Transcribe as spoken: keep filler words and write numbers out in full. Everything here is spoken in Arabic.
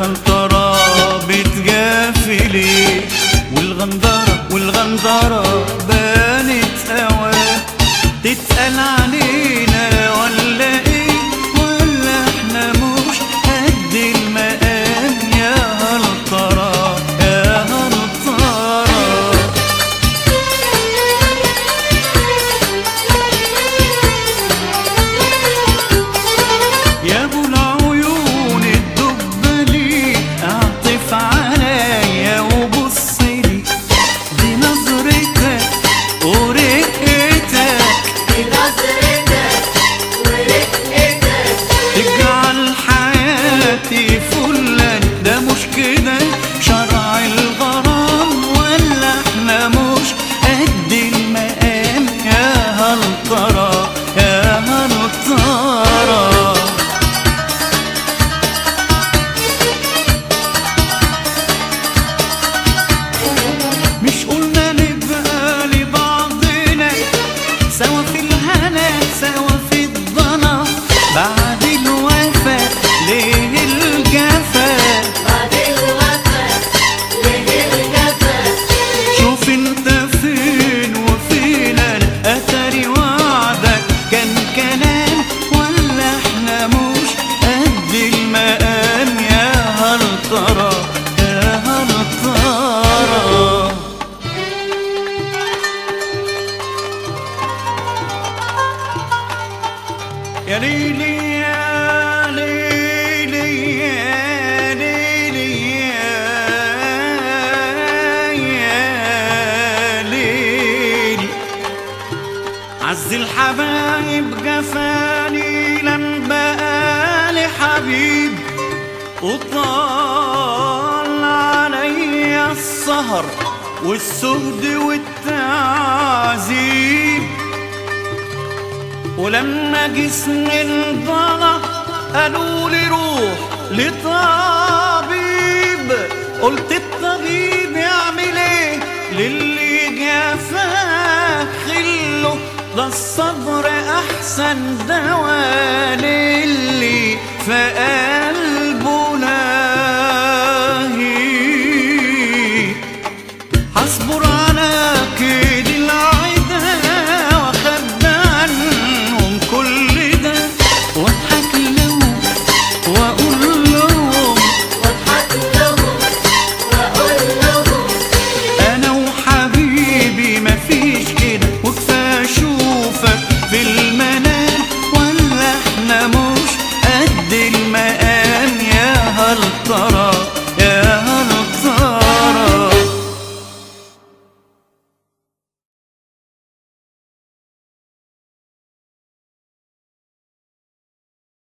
هل ترى بتجافي ليه؟ والغندرة والغندرة بانت هوا، تتقال علينا ولا ايه؟ ولا احنا مش قد المقام؟ يا هل ترى يا هل ترى. يا ابو العيون الدبلي اعطف عليا وبصلي، دي نظرتك ورقتك، دي نظرتك ورقتك تجعل حياتي فلا. ده مش كده شرع الغرام؟ ولا احنا مش قد المقام؟ يا هل ترى يا هل ترى. مش قلنا نبقى لبعضنا سوا في الهنا سوا في الضنا؟ بعد الوفا ليه الجفا؟ بعد الوفا ليه الجفا؟ شوف انت فين وفين انا، اتاري وعدك كان كلام؟ ولا احنا مش قد المقام؟ يا هل ترى يا هل ترى. يا ليلي يا ليلي يا ليلي يا ليلي، عز الحبايب جفاني لم بقالي حبيب، وطال علي السهر والسهد والتعذيب، ولما جسمي انضلع قالوا لي روح لطبيب. قلت الطبيب يعمل ايه للي جافاه خله؟ ده الصبر احسن دواء للي فقال